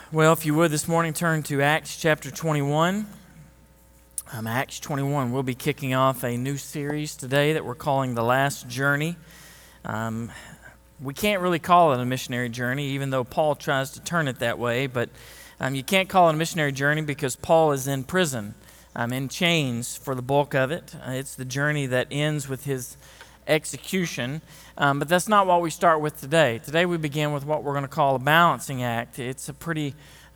Well, if you would this morning, turn to Acts chapter 21. Acts 21. We'll be kicking off a new series today that we're calling The Last Journey. We can't really call it a missionary journey, even though Paul tries to turn it that way. But you can't call it a missionary journey because Paul is in prison, in chains for the bulk of it. It's the journey that ends with his execution. But that's not what we start with today. Today we begin with what we're going to call a balancing act. It's a pretty,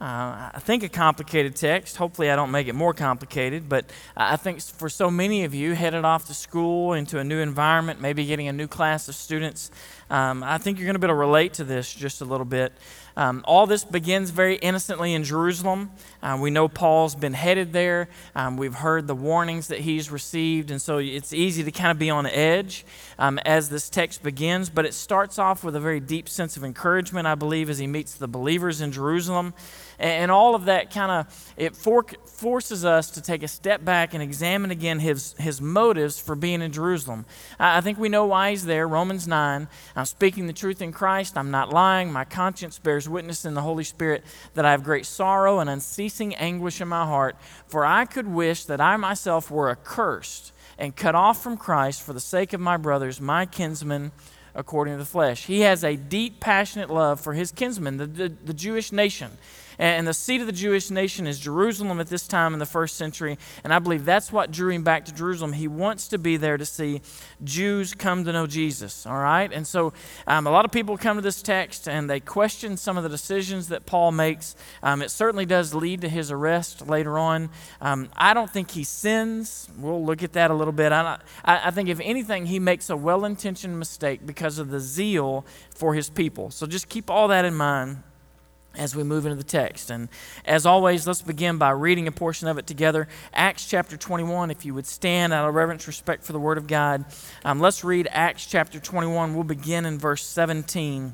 I think, a complicated text. Hopefully I don't make it more complicated, but I think for so many of you headed off to school, into a new environment, maybe getting a new class of students, I think you're going to be able to relate to this just a little bit. All this begins very innocently in Jerusalem. We know Paul's been headed there. We've heard the warnings that he's received, and so it's easy to kind of be on edge as this text begins. But it starts off with a very deep sense of encouragement, I believe, as he meets the believers in Jerusalem. And all of that kind of, it forces us to take a step back and examine again his motives for being in Jerusalem. I think we know why he's there. Romans 9, I'm speaking the truth in Christ. I'm not lying. My conscience bears witness in the Holy Spirit that I have great sorrow and unceasing anguish in my heart. For I could wish that I myself were accursed and cut off from Christ for the sake of my brothers, my kinsmen, according to the flesh. He has a deep, passionate love for his kinsmen, the Jewish nation. And the seat of the Jewish nation is Jerusalem at this time in the first century. And I believe that's what drew him back to Jerusalem. He wants to be there to see Jews come to know Jesus, all right? And so a lot of people come to this text and they question some of the decisions that Paul makes. It certainly does lead to his arrest later on. I don't think he sins. We'll look at that a little bit. I think if anything, he makes a well-intentioned mistake because of the zeal for his people. So just keep all that in mind as we move into the text. And as always, let's begin by reading a portion of it together. Acts chapter 21, if you would stand out of reverence, respect for the Word of God. Let's read Acts chapter 21. We'll begin in verse 17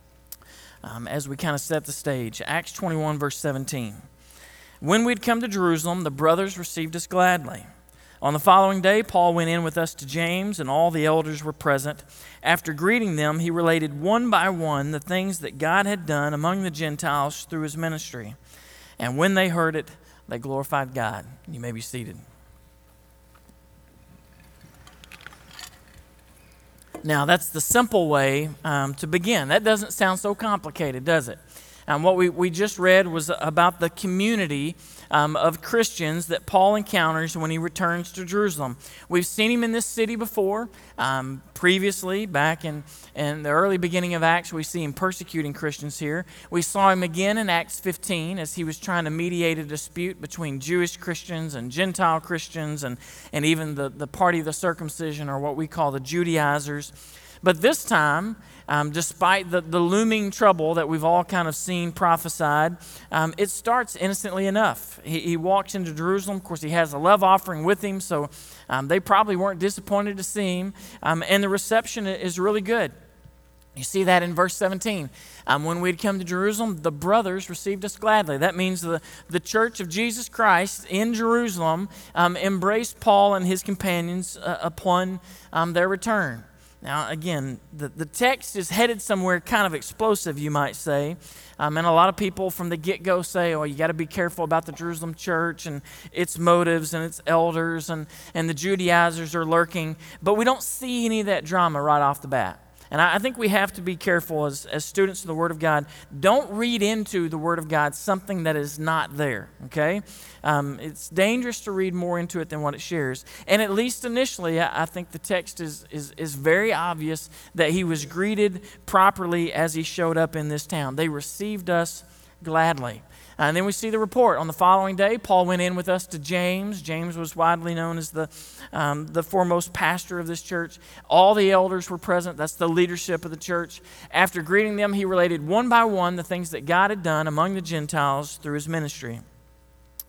as we kind of set the stage. Acts 21, verse 17. When we'd come to Jerusalem, the brothers received us gladly. On the following day, Paul went in with us to James, and all the elders were present. After greeting them, he related one by one the things that God had done among the Gentiles through his ministry. And when they heard it, they glorified God. You may be seated. Now, that's the simple way to begin. That doesn't sound so complicated, does it? What we just read was about the community of Christians that Paul encounters when he returns to Jerusalem. We've seen him in this city before. Previously, back in the early beginning of Acts, we see him persecuting Christians here. We saw him again in Acts 15 as he was trying to mediate a dispute between Jewish Christians and Gentile Christians and even the party of the circumcision, or what we call the Judaizers. But this time, despite the looming trouble that we've all kind of seen prophesied, it starts innocently enough. He walks into Jerusalem. Of course, he has a love offering with him, so they probably weren't disappointed to see him. And the reception is really good. You see that in verse 17. When we'd come to Jerusalem, the brothers received us gladly. That means the church of Jesus Christ in Jerusalem embraced Paul and his companions upon their return. Now, again, the text is headed somewhere kind of explosive, you might say. And a lot of people from the get-go say, oh, you got to be careful about the Jerusalem church and its motives and its elders, and the Judaizers are lurking. But we don't see any of that drama right off the bat. And I think we have to be careful as students of the Word of God. Don't read into the Word of God something that is not there, okay? It's dangerous to read more into it than what it shares. And at least initially, I think the text is very obvious that he was greeted properly as he showed up in this town. They received us gladly. And then we see the report. On the following day, Paul went in with us to James. James was widely known as the foremost pastor of this church. All the elders were present. That's the leadership of the church. After greeting them, he related one by one the things that God had done among the Gentiles through his ministry.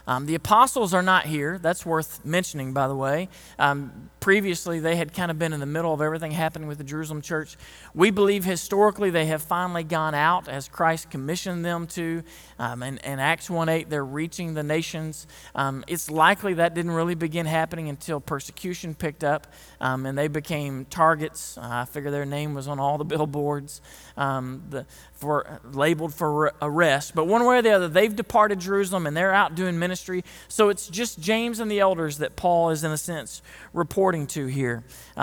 The apostles are not here. That's worth mentioning, by the way. Previously, they had kind of been in the middle of everything happening with the Jerusalem church. We believe historically they have finally gone out as Christ commissioned them to. In Acts 1:8, they're reaching the nations. It's likely that didn't really begin happening until persecution picked up, and they became targets. I figure their name was on all the billboards, labeled for arrest. But one way or the other, they've departed Jerusalem and they're out doing ministry. So it's just James and the elders that Paul is, in a sense, reporting to here.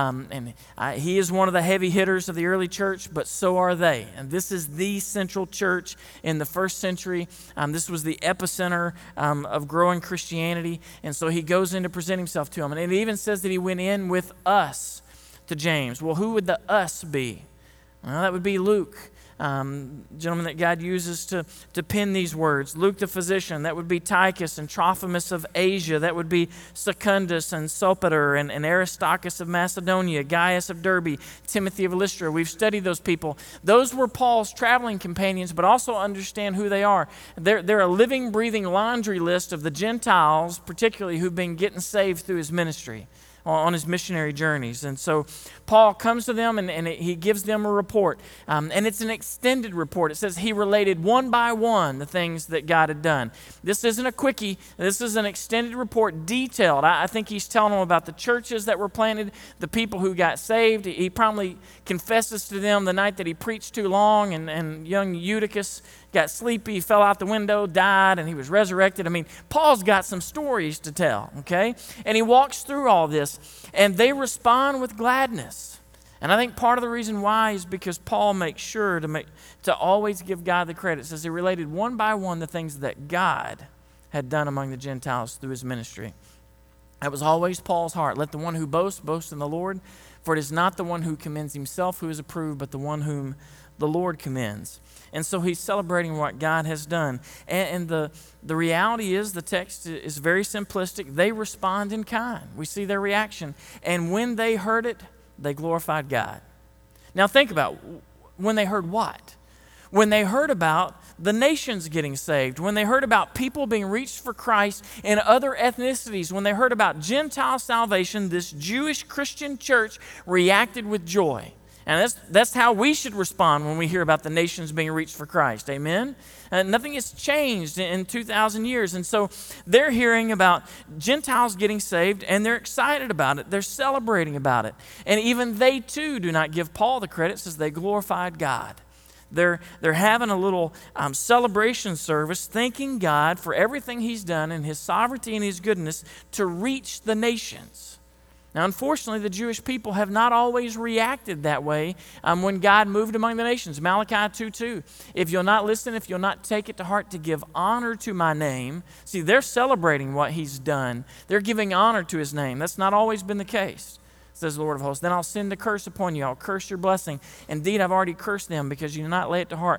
He is one of the heavy hitters of the early church, but so are they. And this is the central church in the first century. This was the epicenter of growing Christianity. And so he goes in to present himself to them. And it even says that he went in with us to James. Well, who would the us be? Well, that would be Luke, gentleman that God uses to pen these words. Luke the physician, that would be Tychus and Trophimus of Asia. That would be Secundus and Sopater and Aristarchus of Macedonia, Gaius of Derbe, Timothy of Lystra. We've studied those people. Those were Paul's traveling companions, but also understand who they are. They're a living, breathing laundry list of the Gentiles, particularly who've been getting saved through his ministry on his missionary journeys. And so Paul comes to them and he gives them a report. And it's an extended report. It says he related one by one the things that God had done. This isn't a quickie. This is an extended report, detailed. I think he's telling them about the churches that were planted, the people who got saved. He probably confesses to them the night that he preached too long and young Eutychus got sleepy, fell out the window, died, and he was resurrected. I mean, Paul's got some stories to tell, okay? And he walks through all this, and they respond with gladness. And I think part of the reason why is because Paul makes sure to always give God the credit. It says he related one by one the things that God had done among the Gentiles through his ministry. That was always Paul's heart. Let the one who boasts, boast in the Lord, for it is not the one who commends himself who is approved, but the one whom the Lord commends. And so he's celebrating what God has done. And the reality is, the text is very simplistic. They respond in kind. We see their reaction. And when they heard it, they glorified God. Now think about when they heard what? When they heard about the nations getting saved, when they heard about people being reached for Christ in other ethnicities, when they heard about Gentile salvation, this Jewish Christian church reacted with joy. And that's how we should respond when we hear about the nations being reached for Christ. Amen? Nothing has changed in 2,000 years. And so they're hearing about Gentiles getting saved, and they're excited about it. They're celebrating about it. And even they, too, do not give Paul the credit, says they glorified God. They're having a little celebration service, thanking God for everything he's done in his sovereignty and his goodness to reach the nations. Now, unfortunately, the Jewish people have not always reacted that way when God moved among the nations. Malachi 2:2, if you'll not listen, if you'll not take it to heart to give honor to my name. See, they're celebrating what he's done. They're giving honor to his name. That's not always been the case, says the Lord of hosts. Then I'll send a curse upon you. I'll curse your blessing. Indeed, I've already cursed them because you do not lay it to heart.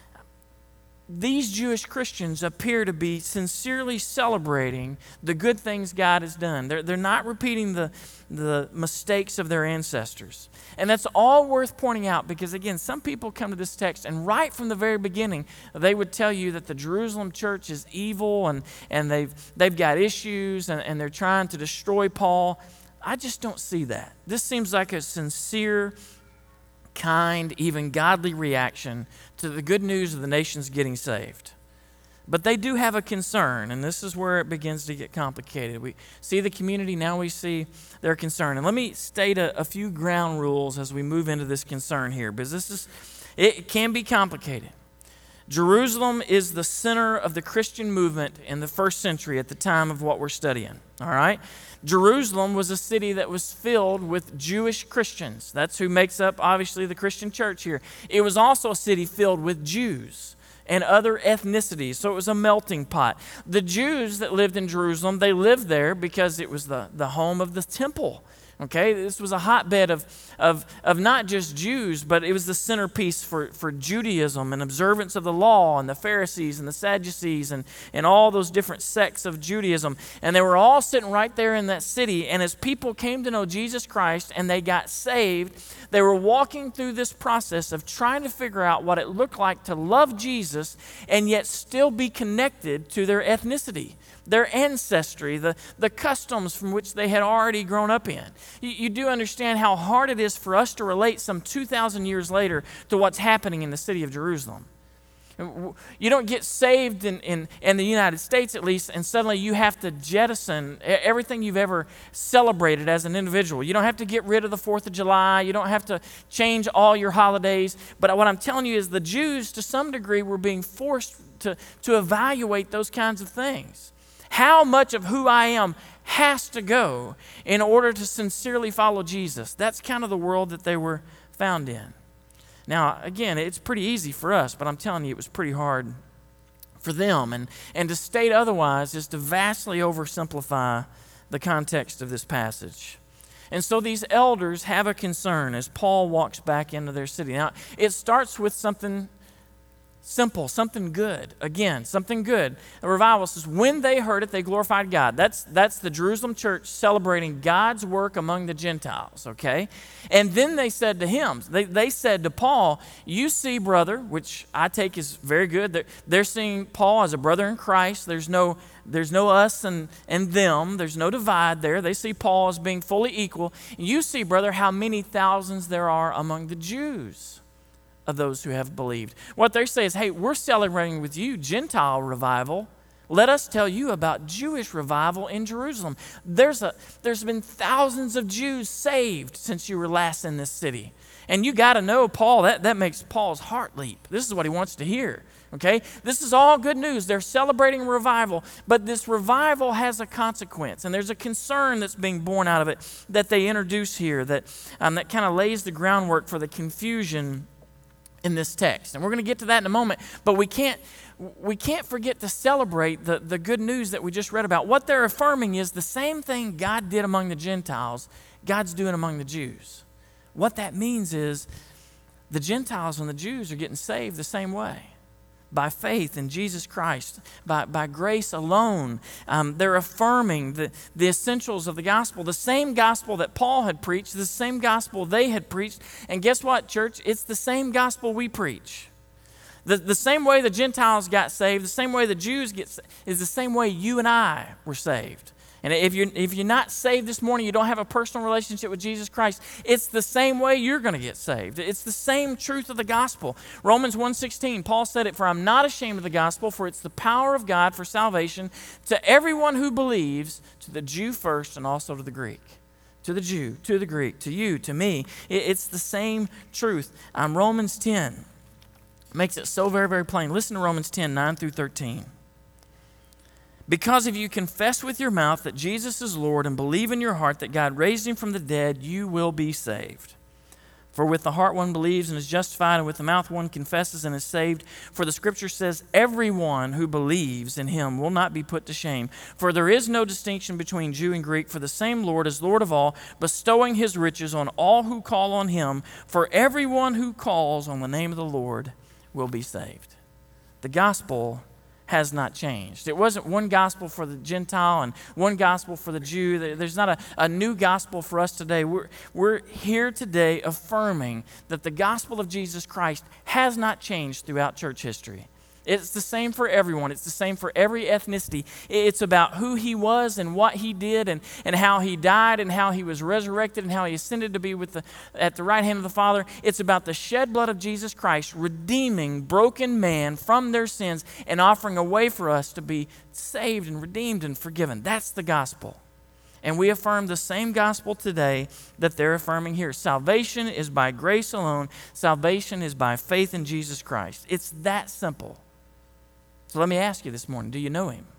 These Jewish Christians appear to be sincerely celebrating the good things God has done. They're not repeating the mistakes of their ancestors. And that's all worth pointing out because, again, some people come to this text and right from the very beginning, they would tell you that the Jerusalem church is evil and they've got issues and they're trying to destroy Paul. I just don't see that. This seems like a sincere, kind, even godly reaction to the good news of the nations getting saved. But they do have a concern, and this is where it begins to get complicated. We see the community, now we see their concern. And let me state a few ground rules as we move into this concern here, because it can be complicated. Jerusalem is the center of the Christian movement in the first century at the time of what we're studying, all right? Jerusalem was a city that was filled with Jewish Christians. That's who makes up, obviously, the Christian church here. It was also a city filled with Jews and other ethnicities, so it was a melting pot. The Jews that lived in Jerusalem, they lived there because it was the home of the temple Okay, this was a hotbed of not just Jews, but it was the centerpiece for Judaism and observance of the law and the Pharisees and the Sadducees and all those different sects of Judaism. And they were all sitting right there in that city. And as people came to know Jesus Christ and they got saved, they were walking through this process of trying to figure out what it looked like to love Jesus and yet still be connected to their ethnicity, their ancestry, the customs from which they had already grown up in. You do understand how hard it is for us to relate some 2,000 years later to what's happening in the city of Jerusalem. You don't get saved in the United States, at least, and suddenly you have to jettison everything you've ever celebrated as an individual. You don't have to get rid of the 4th of July. You don't have to change all your holidays. But what I'm telling you is the Jews, to some degree, were being forced to evaluate those kinds of things. How much of who I am has to go in order to sincerely follow Jesus? That's kind of the world that they were found in. Now, again, it's pretty easy for us, but I'm telling you, it was pretty hard for them. And to state otherwise is to vastly oversimplify the context of this passage. And so these elders have a concern as Paul walks back into their city. Now, it starts with something simple, something good. Again, something good. The revival says, when they heard it, they glorified God. That's the Jerusalem church celebrating God's work among the Gentiles, okay? And then they said to him, they said to Paul, you see, brother, which I take is very good. They're seeing Paul as a brother in Christ. There's no us and them. There's no divide there. They see Paul as being fully equal. You see, brother, how many thousands there are among the Jews of those who have believed. What they say is, hey, we're celebrating with you Gentile revival. Let us tell you about Jewish revival in Jerusalem. There's been thousands of Jews saved since you were last in this city. And you got to know Paul, that makes Paul's heart leap. This is what he wants to hear. Okay? This is all good news. They're celebrating revival, but this revival has a consequence, and there's a concern that's being born out of it that they introduce here that kind of lays the groundwork for the confusion in this text. And we're going to get to that in a moment, but we can't forget to celebrate the good news that we just read about. What they're affirming is the same thing God did among the Gentiles, God's doing among the Jews. What that means is the Gentiles and the Jews are getting saved the same way. By faith in Jesus Christ, by grace alone. They're affirming the essentials of the gospel, the same gospel that Paul had preached, the same gospel they had preached. And guess what, church? It's the same gospel we preach. The same way the Gentiles got saved, the same way the Jews get saved, is the same way you and I were saved. And if you're not saved this morning, you don't have a personal relationship with Jesus Christ, it's the same way you're going to get saved. It's the same truth of the gospel. Romans 1:16, Paul said it, for I'm not ashamed of the gospel, for it's the power of God for salvation to everyone who believes, to the Jew first and also to the Greek. To the Jew, to the Greek, to you, to me. It's the same truth. Romans 10 makes it so very, very plain. Listen to Romans 10, 9 through 13. Because if you confess with your mouth that Jesus is Lord and believe in your heart that God raised him from the dead, you will be saved. For with the heart one believes and is justified, and with the mouth one confesses and is saved. For the scripture says, everyone who believes in him will not be put to shame. For there is no distinction between Jew and Greek, for the same Lord is Lord of all, bestowing his riches on all who call on him. For everyone who calls on the name of the Lord will be saved. The gospel has not changed. It wasn't one gospel for the Gentile and one gospel for the Jew. There's not a new gospel for us today. We're here today affirming that the gospel of Jesus Christ has not changed throughout church history. It's the same for everyone. It's the same for every ethnicity. It's about who he was and what he did and how he died and how he was resurrected and how he ascended to be at the right hand of the Father. It's about the shed blood of Jesus Christ redeeming broken man from their sins and offering a way for us to be saved and redeemed and forgiven. That's the gospel. And we affirm the same gospel today that they're affirming here. Salvation is by grace alone. Salvation is by faith in Jesus Christ. It's that simple. So let me ask you this morning, do you know him?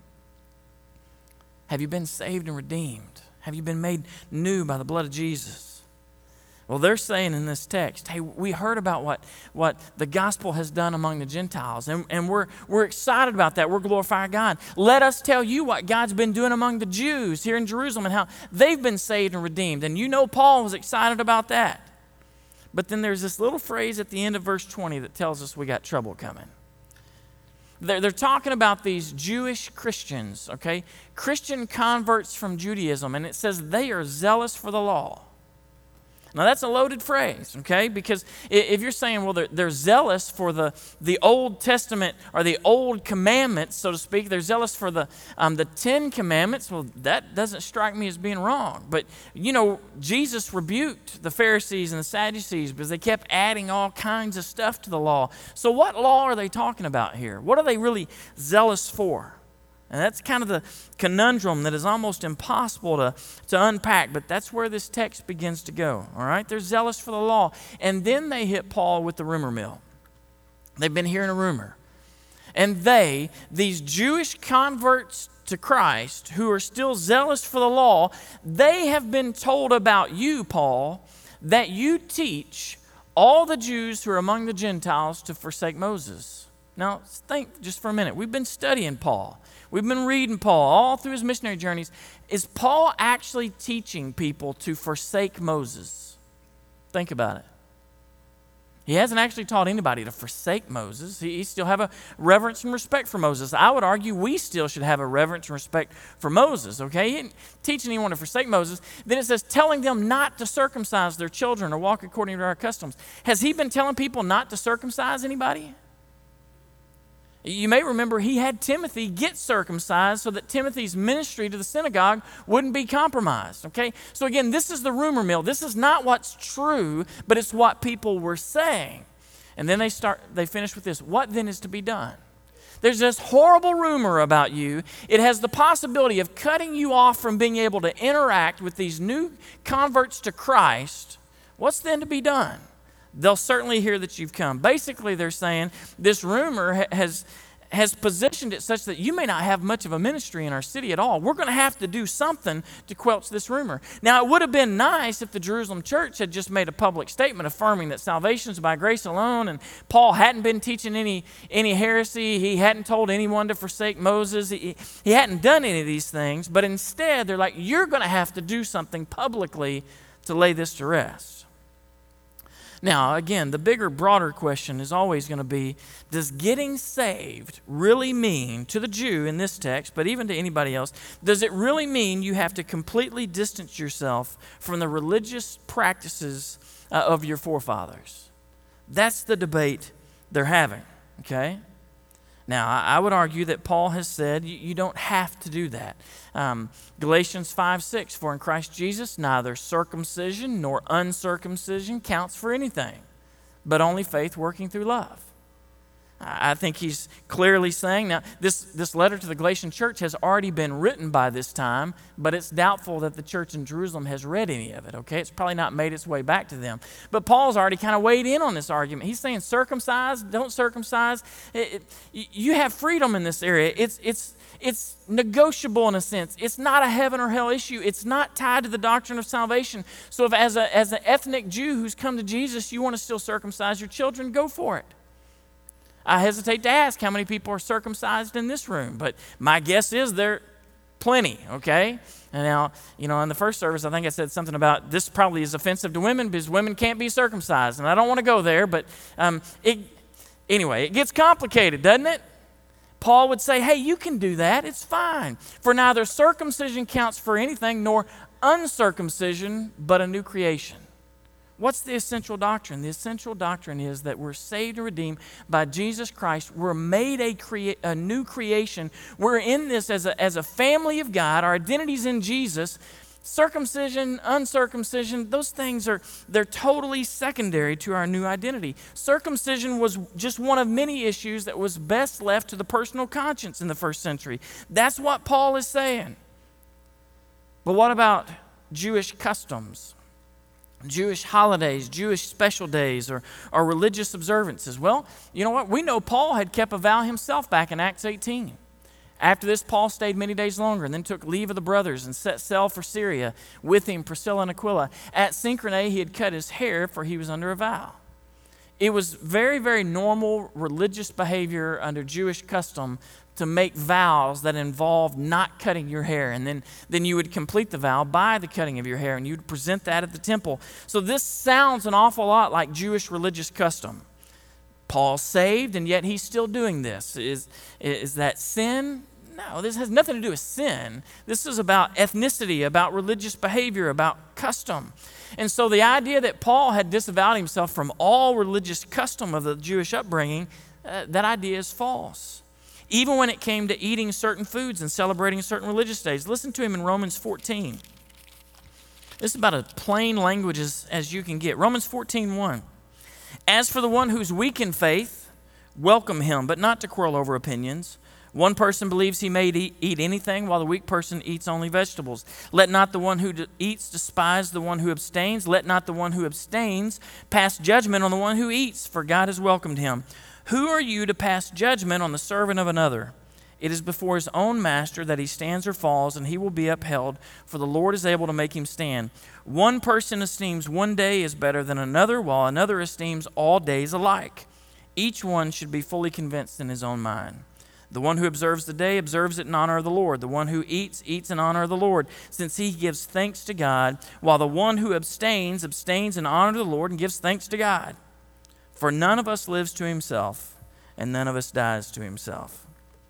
Have you been saved and redeemed? Have you been made new by the blood of Jesus? Well, they're saying in this text, hey, we heard about what the gospel has done among the Gentiles, and we're excited about that. We're glorifying God. Let us tell you what God's been doing among the Jews here in Jerusalem and how they've been saved and redeemed. And you know Paul was excited about that. But then there's this little phrase at the end of verse 20 that tells us we got trouble coming. They're talking about these Jewish Christians, okay? Christian converts from Judaism, and it says they are zealous for the law. Now, that's a loaded phrase, okay? Because if you're saying, well, they're zealous for the Old Testament or the Old Commandments, so to speak, they're zealous for the 10 Commandments, well, that doesn't strike me as being wrong. But, you know, Jesus rebuked the Pharisees and the Sadducees because they kept adding all kinds of stuff to the law. So what law are they talking about here? What are they really zealous for? And that's kind of the conundrum that is almost impossible to unpack, but that's where this text begins to go, all right? They're zealous for the law. And then they hit Paul with the rumor mill. They've been hearing a rumor. And these Jewish converts to Christ who are still zealous for the law, they have been told about you, Paul, that you teach all the Jews who are among the Gentiles to forsake Moses. Now, think just for a minute. We've been studying Paul. We've been reading Paul all through his missionary journeys. Is Paul actually teaching people to forsake Moses? Think about it. He hasn't actually taught anybody to forsake Moses. He still have a reverence and respect for Moses. I would argue we still should have a reverence and respect for Moses, okay? He didn't teach anyone to forsake Moses. Then it says telling them not to circumcise their children or walk according to our customs. Has he been telling people not to circumcise anybody? You may remember he had Timothy get circumcised so that Timothy's ministry to the synagogue wouldn't be compromised, okay? So again, this is the rumor mill. This is not what's true, but it's what people were saying. And then they finish with this. What then is to be done? There's this horrible rumor about you. It has the possibility of cutting you off from being able to interact with these new converts to Christ. What's then to be done? They'll certainly hear that you've come. Basically, they're saying this rumor has positioned it such that you may not have much of a ministry in our city at all. We're going to have to do something to quelch this rumor. Now, it would have been nice if the Jerusalem church had just made a public statement affirming that salvation is by grace alone, and Paul hadn't been teaching any heresy. He hadn't told anyone to forsake Moses. He hadn't done any of these things. But instead, they're like, you're going to have to do something publicly to lay this to rest. Now, again, the bigger, broader question is always going to be, does getting saved really mean, to the Jew in this text, but even to anybody else, does it really mean you have to completely distance yourself from the religious practices of your forefathers? That's the debate they're having, okay? Now, I would argue that Paul has said you don't have to do that. Galatians 5:6, for in Christ Jesus neither circumcision nor uncircumcision counts for anything, but only faith working through love. I think he's clearly saying, now this letter to the Galatian church has already been written by this time, but it's doubtful that the church in Jerusalem has read any of it, okay? It's probably not made its way back to them. But Paul's already kind of weighed in on this argument. He's saying circumcise, don't circumcise. You have freedom in this area. It's negotiable in a sense. It's not a heaven or hell issue. It's not tied to the doctrine of salvation. So if as an ethnic Jew who's come to Jesus, you want to still circumcise your children, go for it. I hesitate to ask how many people are circumcised in this room, but my guess is there are plenty, okay? And now, in the first service, I think I said something about this probably is offensive to women because women can't be circumcised, and I don't want to go there, but anyway, it gets complicated, doesn't it? Paul would say, hey, you can do that. It's fine. For neither circumcision counts for anything, nor uncircumcision, but a new creation. What's the essential doctrine? The essential doctrine is that we're saved and redeemed by Jesus Christ. We're made a new creation. We're in this as a family of God. Our identity's in Jesus. Circumcision, uncircumcision, those things they're totally secondary to our new identity. Circumcision was just one of many issues that was best left to the personal conscience in the first century. That's what Paul is saying. But what about Jewish customs? Jewish holidays, Jewish special days, or religious observances? Well, you know what? We know Paul had kept a vow himself back in Acts 18. After this, Paul stayed many days longer and then took leave of the brothers and set sail for Syria, with him Priscilla and Aquila. At Cenchreae he had cut his hair, for he was under a vow. It was very, very normal religious behavior under Jewish custom to make vows that involved not cutting your hair. And then you would complete the vow by the cutting of your hair, and you'd present that at the temple. So this sounds an awful lot like Jewish religious custom. Paul's saved, and yet he's still doing this. Is that sin? No, this has nothing to do with sin. This is about ethnicity, about religious behavior, about custom. And so the idea that Paul had disavowed himself from all religious custom of the Jewish upbringing, that idea is false. Even when it came to eating certain foods and celebrating certain religious days. Listen to him in Romans 14. This is about as plain language as you can get. Romans 14:1. As for the one who's weak in faith, welcome him, but not to quarrel over opinions. One person believes he may eat anything, while the weak person eats only vegetables. Let not the one who eats despise the one who abstains. Let not the one who abstains pass judgment on the one who eats, for God has welcomed him. Who are you to pass judgment on the servant of another? It is before his own master that he stands or falls, and he will be upheld, for the Lord is able to make him stand. One person esteems one day as better than another, while another esteems all days alike. Each one should be fully convinced in his own mind. The one who observes the day observes it in honor of the Lord. The one who eats in honor of the Lord, since he gives thanks to God, while the one who abstains in honor of the Lord and gives thanks to God. For none of us lives to himself, and none of us dies to himself.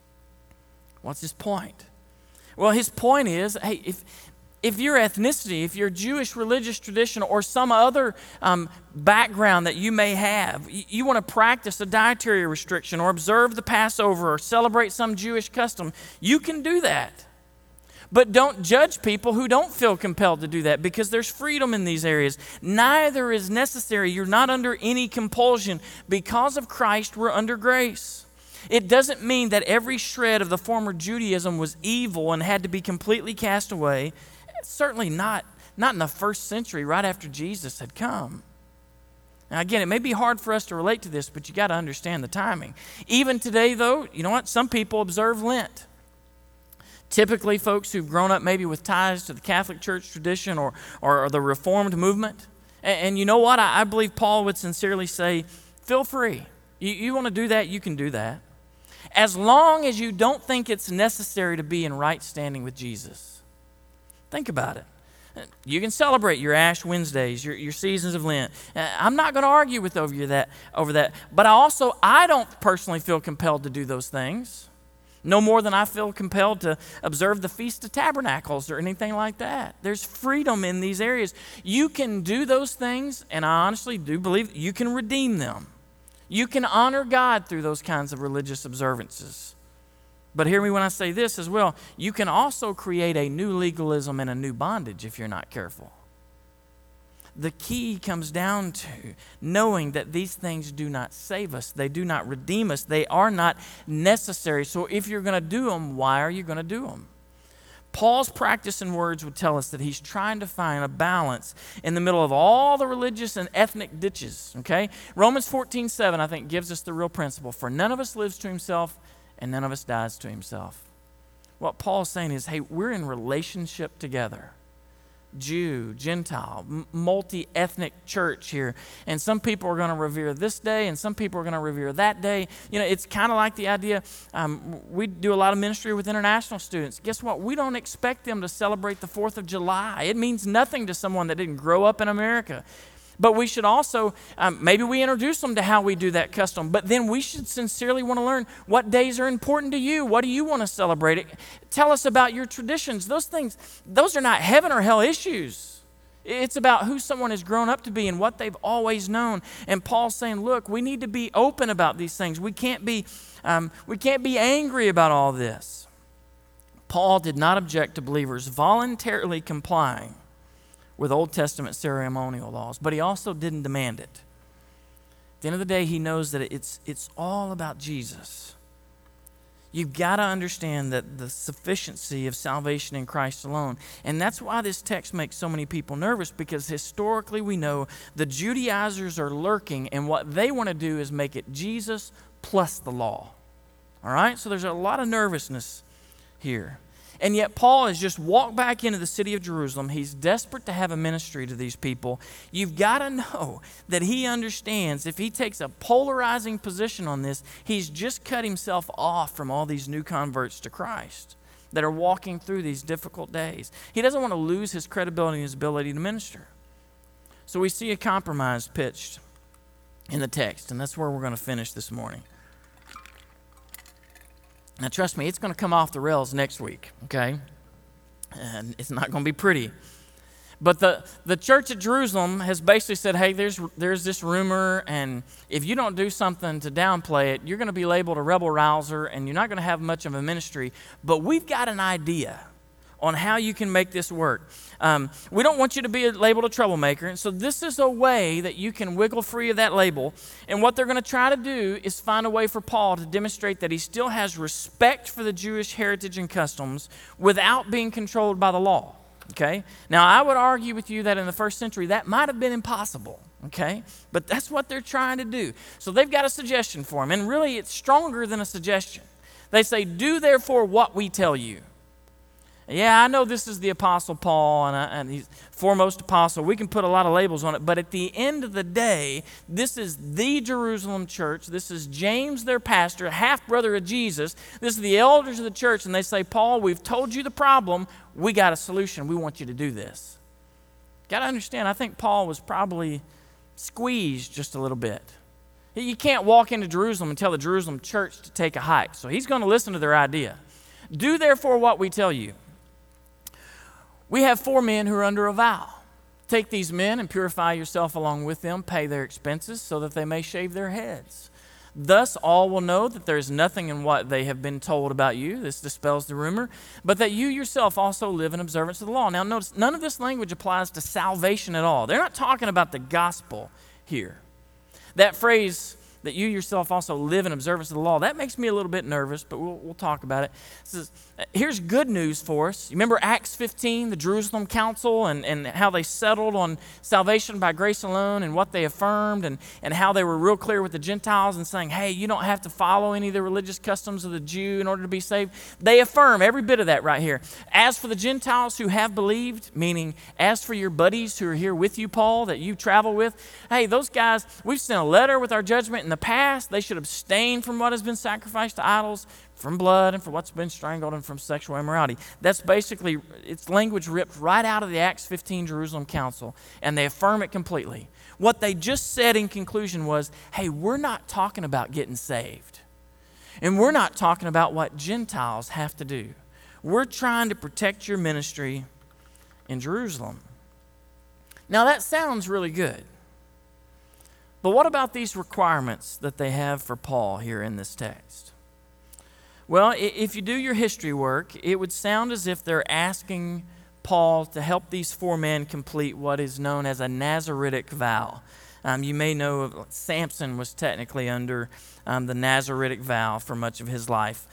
What's his point? Well, his point is, hey, if your ethnicity, if your Jewish religious tradition or some other background that you may have, you want to practice a dietary restriction or observe the Passover or celebrate some Jewish custom, you can do that. But don't judge people who don't feel compelled to do that, because there's freedom in these areas. Neither is necessary. You're not under any compulsion. Because of Christ, we're under grace. It doesn't mean that every shred of the former Judaism was evil and had to be completely cast away. Certainly not in the first century, right after Jesus had come. Now again, it may be hard for us to relate to this, but you got to understand the timing. Even today, though, you know what? Some people observe Lent. Typically, folks who've grown up maybe with ties to the Catholic Church tradition or the Reformed movement. And you know what? I believe Paul would sincerely say, feel free. You want to do that, you can do that. As long as you don't think it's necessary to be in right standing with Jesus. Think about it. You can celebrate your Ash Wednesdays, your seasons of Lent. I'm not going to argue with over that. But I don't personally feel compelled to do those things. No more than I feel compelled to observe the Feast of Tabernacles or anything like that. There's freedom in these areas. You can do those things, and I honestly do believe you can redeem them. You can honor God through those kinds of religious observances. But hear me when I say this as well. You can also create a new legalism and a new bondage if you're not careful. The key comes down to knowing that these things do not save us. They do not redeem us. They are not necessary. So if you're going to do them, why are you going to do them? Paul's practice and words would tell us that he's trying to find a balance in the middle of all the religious and ethnic ditches, okay? Romans 14:7, I think, gives us the real principle. For none of us lives to himself, and none of us dies to himself. What Paul's saying is, hey, we're in relationship together. Jew, Gentile, multi-ethnic church here. And some people are going to revere this day, and some people are going to revere that day. You know, it's kind of like the idea, we do a lot of ministry with international students. Guess what? We don't expect them to celebrate the 4th of July. It means nothing to someone that didn't grow up in America. But we should also, maybe we introduce them to how we do that custom, but then we should sincerely want to learn what days are important to you. What do you want to celebrate? Tell us about your traditions. Those things, those are not heaven or hell issues. It's about who someone has grown up to be and what they've always known. And Paul's saying, look, we need to be open about these things. We can't be angry about all this. Paul did not object to believers voluntarily complying with Old Testament ceremonial laws, but he also didn't demand it. At the end of the day, he knows that it's all about Jesus. You've got to understand that the sufficiency of salvation in Christ alone. And that's why this text makes so many people nervous, because historically we know the Judaizers are lurking, and what they want to do is make it Jesus plus the law. All right? So there's a lot of nervousness here. And yet Paul has just walked back into the city of Jerusalem. He's desperate to have a ministry to these people. You've got to know that he understands if he takes a polarizing position on this, he's just cut himself off from all these new converts to Christ that are walking through these difficult days. He doesn't want to lose his credibility and his ability to minister. So we see a compromise pitched in the text, and that's where we're going to finish this morning. Now, trust me, it's going to come off the rails next week, okay? And it's not going to be pretty. But the church at Jerusalem has basically said, hey, there's this rumor, and if you don't do something to downplay it, you're going to be labeled a rebel rouser, and you're not going to have much of a ministry. But we've got an idea on how you can make this work. We don't want you to be labeled a troublemaker, and so this is a way that you can wiggle free of that label. And what they're going to try to do is find a way for Paul to demonstrate that he still has respect for the Jewish heritage and customs without being controlled by the law, okay? Now, I would argue with you that in the first century, that might have been impossible, okay? But that's what they're trying to do. So they've got a suggestion for him, and really it's stronger than a suggestion. They say, do therefore what we tell you. Yeah, I know this is the Apostle Paul, and he's foremost apostle. We can put a lot of labels on it, but at the end of the day, this is the Jerusalem church. This is James, their pastor, half-brother of Jesus. This is the elders of the church, and they say, Paul, we've told you the problem. We got a solution. We want you to do this. Got to understand, I think Paul was probably squeezed just a little bit. You can't walk into Jerusalem and tell the Jerusalem church to take a hike, so he's going to listen to their idea. Do therefore what we tell you. We have 4 men who are under a vow. Take these men and purify yourself along with them, pay their expenses so that they may shave their heads. Thus all will know that there is nothing in what they have been told about you. This dispels the rumor, but that you yourself also live in observance of the law. Now notice, none of this language applies to salvation at all. They're not talking about the gospel here. That phrase, that you yourself also live in observance of the law, that makes me a little bit nervous, but we'll talk about it. Here's good news for us. You remember Acts 15, the Jerusalem Council, and how they settled on salvation by grace alone and what they affirmed, and how they were real clear with the Gentiles and saying, hey, you don't have to follow any of the religious customs of the Jew in order to be saved. They affirm every bit of that right here. As for the Gentiles who have believed, meaning as for your buddies who are here with you, Paul, that you travel with, hey, those guys, we've sent a letter with our judgment in the past. They should abstain from what has been sacrificed to idols, from blood, and for what's been strangled, and from sexual immorality. That's basically, it's language ripped right out of the Acts 15 Jerusalem Council, and they affirm it completely. What they just said in conclusion was, hey, we're not talking about getting saved, and we're not talking about what Gentiles have to do. We're trying to protect your ministry in Jerusalem. Now that sounds really good. But what about these requirements that they have for Paul here in this text? Well, if you do your history work, it would sound as if they're asking Paul to help these 4 men complete what is known as a Nazaritic vow. You may know Samson was technically under the Nazaritic vow for much of his life.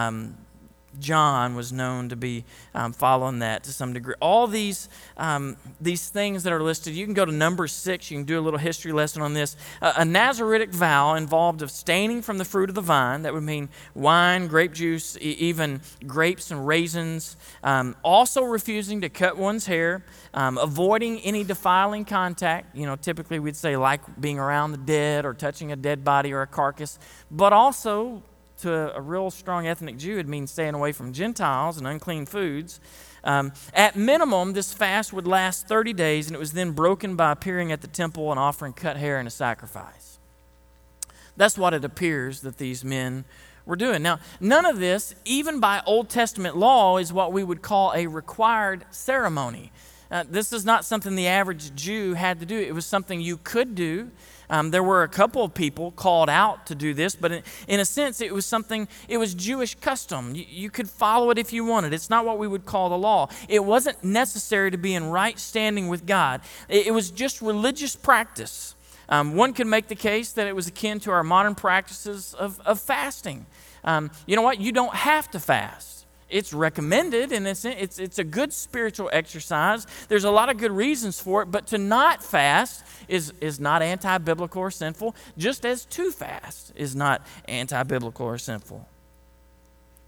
John was known to be following that to some degree. All these things that are listed, you can go to Numbers 6, you can do a little history lesson on this. A Nazaritic vow involved abstaining from the fruit of the vine. That would mean wine, grape juice, even grapes and raisins. Also refusing to cut one's hair, avoiding any defiling contact. You know, typically we'd say like being around the dead or touching a dead body or a carcass, but also to a real strong ethnic Jew, it means staying away from Gentiles and unclean foods. At minimum, this fast would last 30 days, and it was then broken by appearing at the temple and offering cut hair and a sacrifice. That's what it appears that these men were doing. Now, none of this, even by Old Testament law, is what we would call a required ceremony. This is not something the average Jew had to do. It was something you could do. There were a couple of people called out to do this, but in a sense, it was Jewish custom. You could follow it if you wanted. It's not what we would call the law. It wasn't necessary to be in right standing with God. It was just religious practice. One could make the case that it was akin to our modern practices of fasting. You know what? You don't have to fast. It's recommended, and it's a good spiritual exercise. There's a lot of good reasons for it, but to not fast is not anti-biblical or sinful, just as to fast is not anti-biblical or sinful.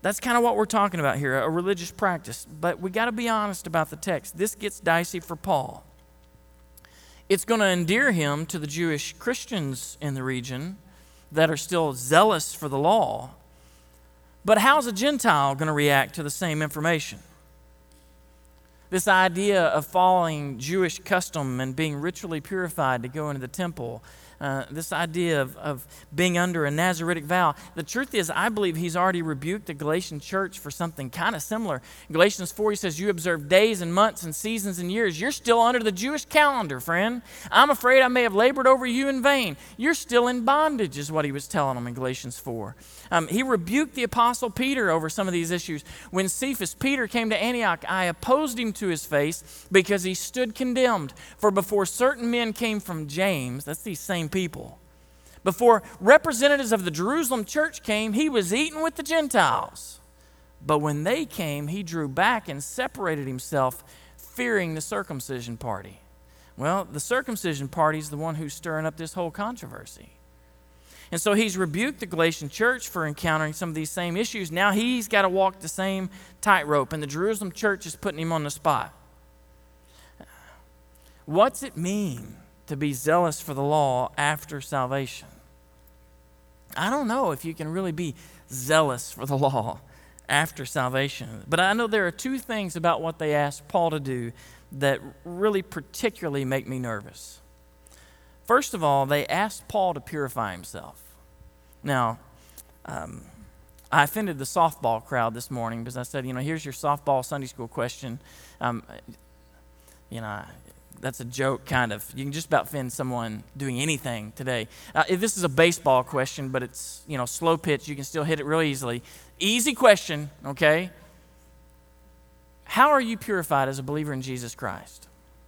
That's kind of what we're talking about here, a religious practice. But we got to be honest about the text. This gets dicey for Paul. It's going to endear him to the Jewish Christians in the region that are still zealous for the law. But how's a Gentile going to react to the same information? This idea of following Jewish custom and being ritually purified to go into the temple, this idea of being under a Nazaritic vow. The truth is, I believe he's already rebuked the Galatian church for something kind of similar. In Galatians 4, he says, you observe days and months and seasons and years. You're still under the Jewish calendar, friend. I'm afraid I may have labored over you in vain. You're still in bondage, is what he was telling them in Galatians 4. He rebuked the Apostle Peter over some of these issues. When Cephas, Peter, came to Antioch, I opposed him to his face because he stood condemned. For before certain men came from James, that's these same people, before representatives of the Jerusalem church came, he was eating with the Gentiles. But when they came, he drew back and separated himself, fearing the circumcision party. Well, the circumcision party is the one who's stirring up this whole controversy. And so he's rebuked the Galatian church for encountering some of these same issues. Now he's got to walk the same tightrope, and the Jerusalem church is putting him on the spot. What's it mean to be zealous for the law after salvation? I don't know if you can really be zealous for the law after salvation. But I know there are two things about what they asked Paul to do that really particularly make me nervous. First of all, they asked Paul to purify himself. Now, I offended the softball crowd this morning because I said, here's your softball Sunday school question. That's a joke, kind of. You can just about offend someone doing anything today. This is a baseball question, but it's, slow pitch. You can still hit it real easily. Easy question, okay? How are you purified as a believer in Jesus Christ?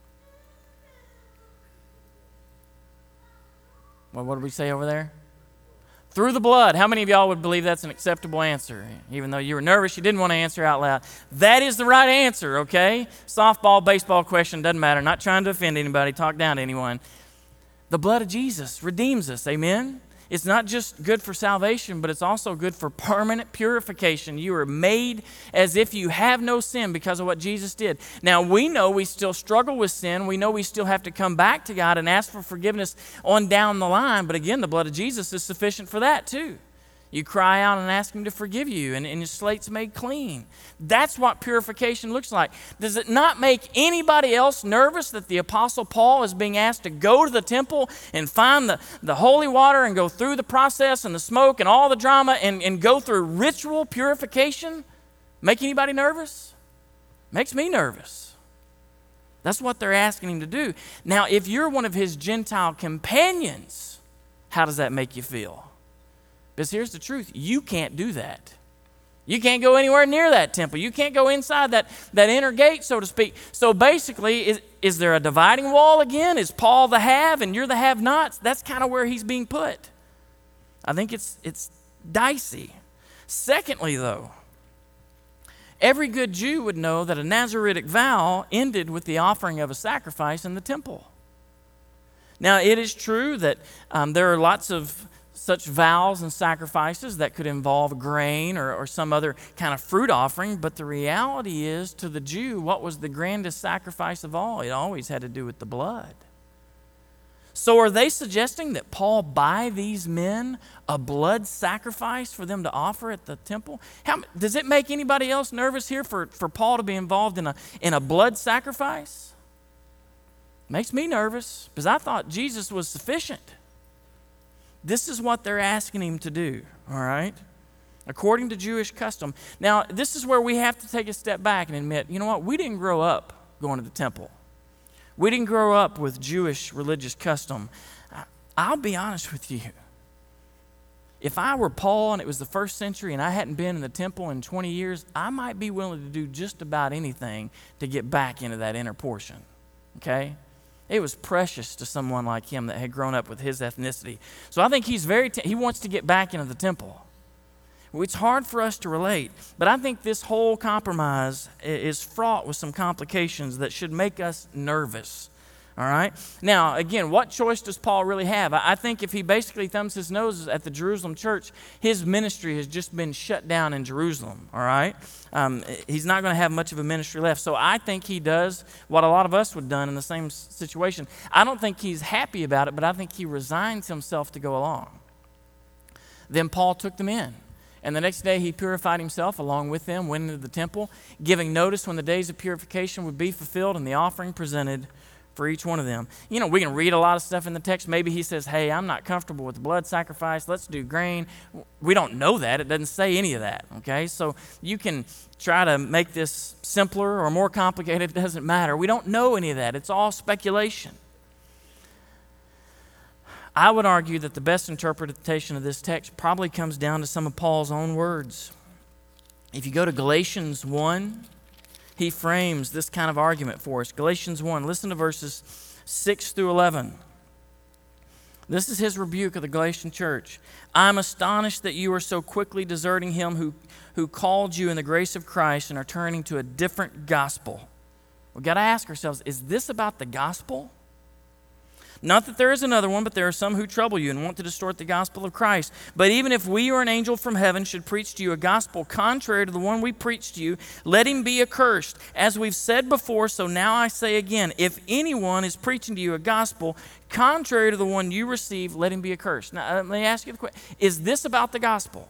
Well, what did we say over there? Through the blood. How many of y'all would believe that's an acceptable answer? Even though you were nervous, you didn't want to answer out loud. That is the right answer, okay? Softball, baseball question, doesn't matter. Not trying to offend anybody, talk down to anyone. The blood of Jesus redeems us, amen? It's not just good for salvation, but it's also good for permanent purification. You are made as if you have no sin because of what Jesus did. Now, we know we still struggle with sin. We know we still have to come back to God and ask for forgiveness on down the line. But again, the blood of Jesus is sufficient for that too. You cry out and ask him to forgive you, and your slate's made clean. That's what purification looks like. Does it not make anybody else nervous that the Apostle Paul is being asked to go to the temple and find the holy water and go through the process and the smoke and all the drama and go through ritual purification? Make anybody nervous? Makes me nervous. That's what they're asking him to do. Now, if you're one of his Gentile companions, how does that make you feel? Because here's the truth. You can't do that. You can't go anywhere near that temple. You can't go inside that inner gate, so to speak. So basically, is there a dividing wall again? Is Paul the have and you're the have-nots? That's kind of where he's being put. I think it's dicey. Secondly, though, every good Jew would know that a Nazaritic vow ended with the offering of a sacrifice in the temple. Now, it is true that there are lots of such vows and sacrifices that could involve grain or some other kind of fruit offering, but the reality is, to the Jew, what was the grandest sacrifice of all? It always had to do with the blood. So are they suggesting that Paul buy these men a blood sacrifice for them to offer at the temple? Does it make anybody else nervous here for Paul to be involved in a blood sacrifice? Makes me nervous because I thought Jesus was sufficient. This is what they're asking him to do, all right? According to Jewish custom. Now, this is where we have to take a step back and admit, you know what? We didn't grow up going to the temple. We didn't grow up with Jewish religious custom. I'll be honest with you. If I were Paul and it was the first century and I hadn't been in the temple in 20 years, I might be willing to do just about anything to get back into that inner portion, okay? It was precious to someone like him that had grown up with his ethnicity. So I think he wants to get back into the temple. It's hard for us to relate, but I think this whole compromise is fraught with some complications that should make us nervous All right? Now, again, what choice does Paul really have? I think if he basically thumbs his nose at the Jerusalem church, his ministry has just been shut down in Jerusalem, all right? He's not going to have much of a ministry left. So I think he does what a lot of us would have done in the same situation. I don't think he's happy about it, but I think he resigns himself to go along. Then Paul took them in. And the next day he purified himself along with them, went into the temple, giving notice when the days of purification would be fulfilled and the offering presented for each one of them. You know, we can read a lot of stuff in the text. Maybe he says, hey, I'm not comfortable with the blood sacrifice. Let's do grain. We don't know that. It doesn't say any of that, okay? So you can try to make this simpler or more complicated. It doesn't matter. We don't know any of that. It's all speculation. I would argue that the best interpretation of this text probably comes down to some of Paul's own words. If you go to Galatians 1, he frames this kind of argument for us. Galatians 1, listen to verses 6 through 11. This is his rebuke of the Galatian church. I'm astonished that you are so quickly deserting him who called you in the grace of Christ and are turning to a different gospel. We've got to ask ourselves, is this about the gospel? Not that there is another one, but there are some who trouble you and want to distort the gospel of Christ. But even if we or an angel from heaven should preach to you a gospel contrary to the one we preach to you, let him be accursed. As we've said before, so now I say again, if anyone is preaching to you a gospel contrary to the one you receive, let him be accursed. Now, let me ask you the question. Is this about the gospel?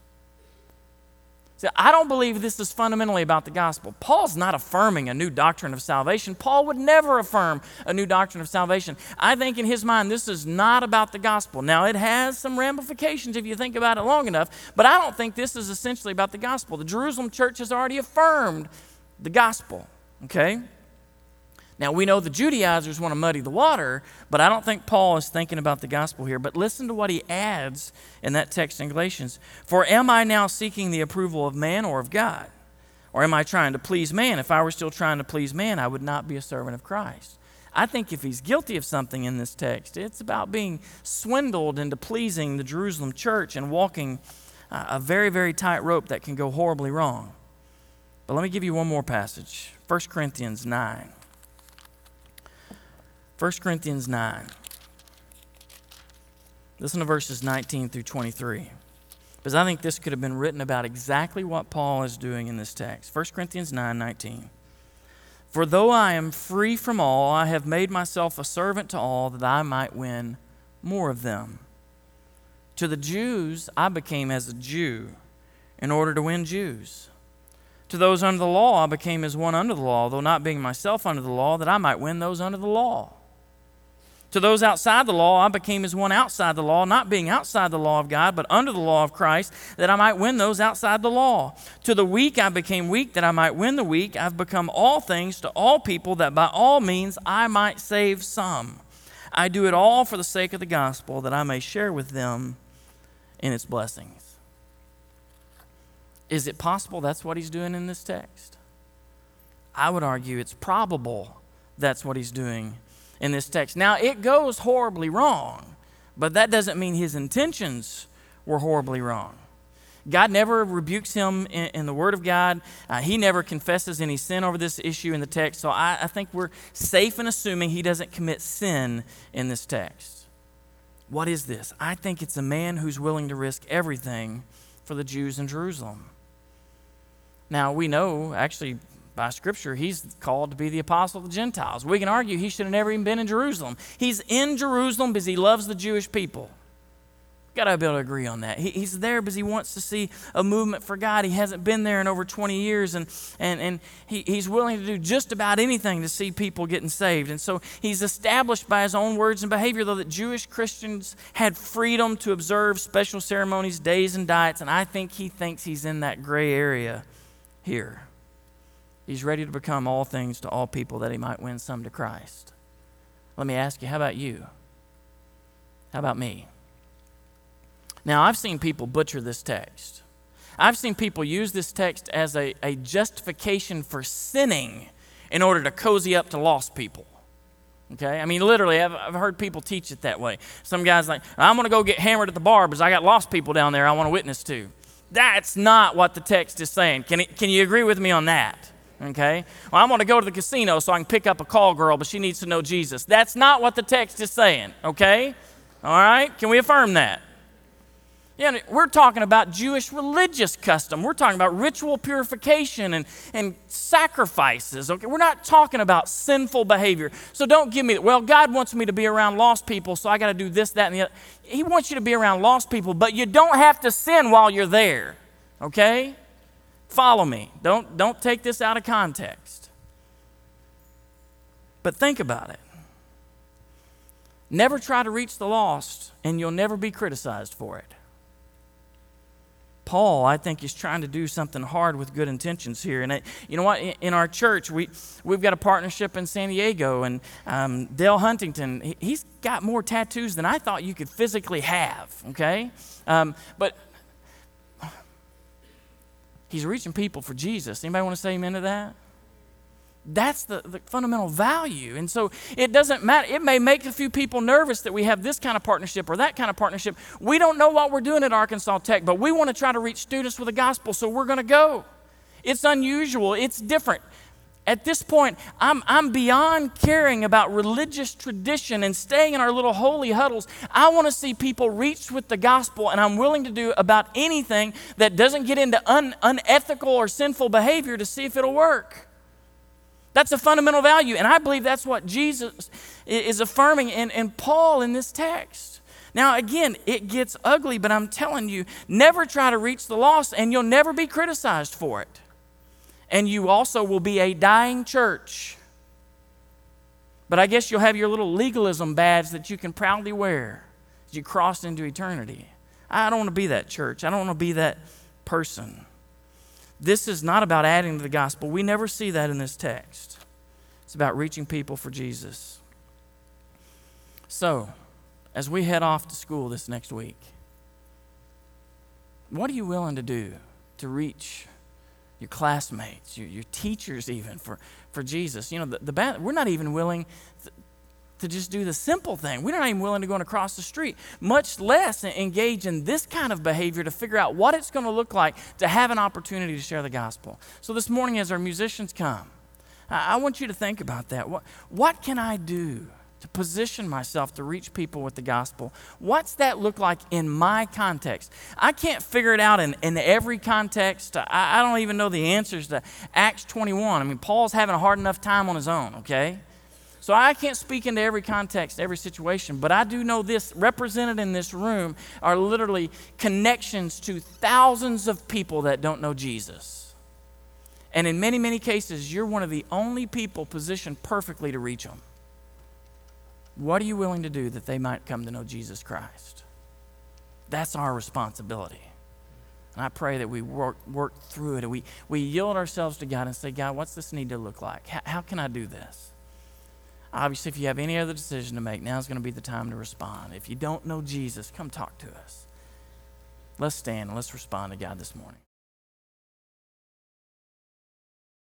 See, I don't believe this is fundamentally about the gospel. Paul's not affirming a new doctrine of salvation. Paul would never affirm a new doctrine of salvation. I think in his mind, this is not about the gospel. Now, it has some ramifications if you think about it long enough, but I don't think this is essentially about the gospel. The Jerusalem church has already affirmed the gospel, okay? Now, we know the Judaizers want to muddy the water, but I don't think Paul is thinking about the gospel here. But listen to what he adds in that text in Galatians. For am I now seeking the approval of man or of God? Or am I trying to please man? If I were still trying to please man, I would not be a servant of Christ. I think if he's guilty of something in this text, it's about being swindled into pleasing the Jerusalem church and walking a very, very tight rope that can go horribly wrong. But let me give you one more passage. 1 Corinthians 9. 1 Corinthians 9. Listen to verses 19 through 23. Because I think this could have been written about exactly what Paul is doing in this text. 1 Corinthians 9:19. For though I am free from all, I have made myself a servant to all that I might win more of them. To the Jews I became as a Jew in order to win Jews. To those under the law I became as one under the law, though not being myself under the law, that I might win those under the law. To those outside the law, I became as one outside the law, not being outside the law of God, but under the law of Christ, that I might win those outside the law. To the weak I became weak, that I might win the weak. I've become all things to all people, that by all means I might save some. I do it all for the sake of the gospel, that I may share with them in its blessings. Is it possible that's what he's doing in this text? I would argue it's probable that's what he's doing in this text. Now, it goes horribly wrong, but that doesn't mean his intentions were horribly wrong. God never rebukes him in the Word of God. He never confesses any sin over this issue in the text, so I think we're safe in assuming he doesn't commit sin in this text. What is this? I think it's a man who's willing to risk everything for the Jews in Jerusalem. Now, we know, actually, by Scripture, he's called to be the apostle of the Gentiles. We can argue he should have never even been in Jerusalem. He's in Jerusalem because he loves the Jewish people. Got to be able to agree on that. He's there because he wants to see a movement for God. He hasn't been there in over 20 years, and he's willing to do just about anything to see people getting saved. And so he's established by his own words and behavior, though, that Jewish Christians had freedom to observe special ceremonies, days, and diets, and I think he thinks he's in that gray area here. He's ready to become all things to all people that he might win some to Christ. Let me ask you, how about you? How about me? Now, I've seen people butcher this text. I've seen people use this text as a justification for sinning in order to cozy up to lost people. Okay? I mean, literally, I've heard people teach it that way. Some guy's like, I'm going to go get hammered at the bar because I got lost people down there I want to witness to. That's not what the text is saying. Can you agree with me on that? okay? Well, I'm going to go to the casino so I can pick up a call girl, but she needs to know Jesus. That's not what the text is saying, okay? All right? Can we affirm that? Yeah, we're talking about Jewish religious custom. We're talking about ritual purification and sacrifices. Okay, we're not talking about sinful behavior. So don't give me, well, God wants me to be around lost people, so I got to do this, that, and the other. He wants you to be around lost people, but you don't have to sin while you're there. Okay? Follow me. Don't take this out of context. But think about it. Never try to reach the lost, and you'll never be criticized for it. Paul, I think, is trying to do something hard with good intentions here. And you know what? In our church, we've got a partnership in San Diego, and Dale Huntington, he's got more tattoos than I thought you could physically have, okay? But he's reaching people for Jesus. Anybody want to say amen to that? That's the fundamental value. And so it doesn't matter. It may make a few people nervous that we have this kind of partnership or that kind of partnership. We don't know what we're doing at Arkansas Tech, but we want to try to reach students with the gospel, so we're going to go. It's unusual. It's different. At this point, I'm beyond caring about religious tradition and staying in our little holy huddles. I want to see people reached with the gospel, and I'm willing to do about anything that doesn't get into unethical or sinful behavior to see if it'll work. That's a fundamental value, and I believe that's what Jesus is affirming in Paul in this text. Now, again, it gets ugly, but I'm telling you, never try to reach the lost, and you'll never be criticized for it. And you also will be a dying church. But I guess you'll have your little legalism badge that you can proudly wear as you cross into eternity. I don't want to be that church. I don't want to be that person. This is not about adding to the gospel. We never see that in this text. It's about reaching people for Jesus. So, as we head off to school this next week, what are you willing to do to reach your classmates, your teachers even, for Jesus? You know, we're not even willing to just do the simple thing. We're not even willing to go across the street, much less engage in this kind of behavior to figure out what it's going to look like to have an opportunity to share the gospel. So this morning, as our musicians come, I want you to think about that. What can I do to position myself to reach people with the gospel? What's that look like in my context? I can't figure it out in every context. I don't even know the answers to Acts 21. I mean, Paul's having a hard enough time on his own, okay? So I can't speak into every context, every situation, but I do know this. Represented in this room are literally connections to thousands of people that don't know Jesus. And in many, many cases, you're one of the only people positioned perfectly to reach them. What are you willing to do that they might come to know Jesus Christ? That's our responsibility. And I pray that we work through it, and we yield ourselves to God and say, God, what's this need to look like? How can I do this? Obviously, if you have any other decision to make, now's going to be the time to respond. If you don't know Jesus, come talk to us. Let's stand and let's respond to God this morning.